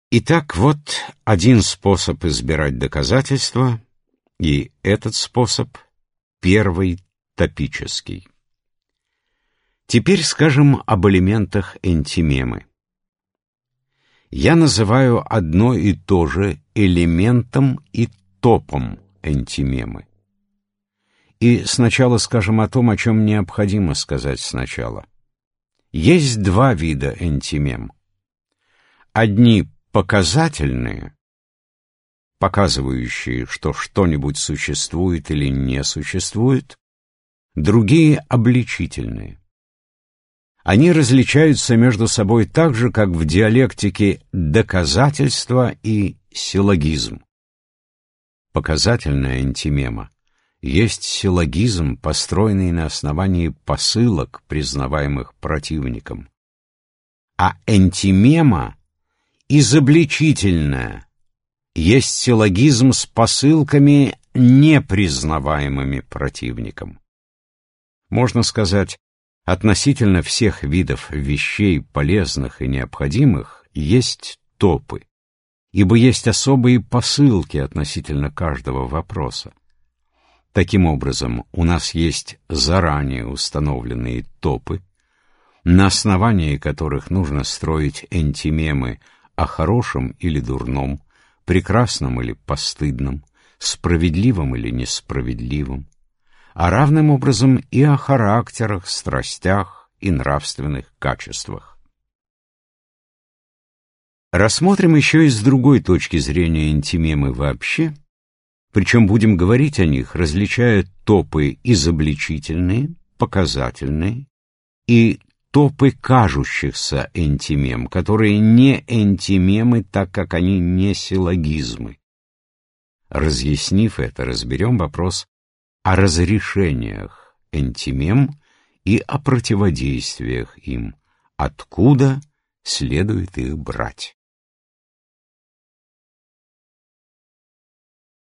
Итак, вот один способ избирать доказательства, и этот способ первый топический. Теперь скажем об элементах энтимемы. Я называю одно и то же элементом и топом энтимемы. И сначала скажем о том, о чем необходимо сказать сначала. Есть два вида энтимем. Одни показательные, показывающие, что что-нибудь существует или не существует, другие обличительные. Они различаются между собой так же, как в диалектике доказательство и силлогизм. Показательная энтимема есть силлогизм, построенный на основании посылок, признаваемых противником. А энтимема изобличительная есть силлогизм с посылками, непризнаваемыми противником. Можно сказать, относительно всех видов вещей, полезных и необходимых, есть топы, ибо есть особые посылки относительно каждого вопроса. Таким образом, у нас есть заранее установленные топы, на основании которых нужно строить энтимемы о хорошем или дурном, прекрасном или постыдном, справедливом или несправедливом, а равным образом и о характерах, страстях и нравственных качествах. Рассмотрим еще и с другой точки зрения энтимемы вообще, причем будем говорить о них, различая топы изобличительные, показательные и топы кажущихся энтимем, которые не энтимемы, так как они не силлогизмы. Разъяснив это, разберем вопрос о разрешениях энтимем и о противодействиях им, откуда следует их брать.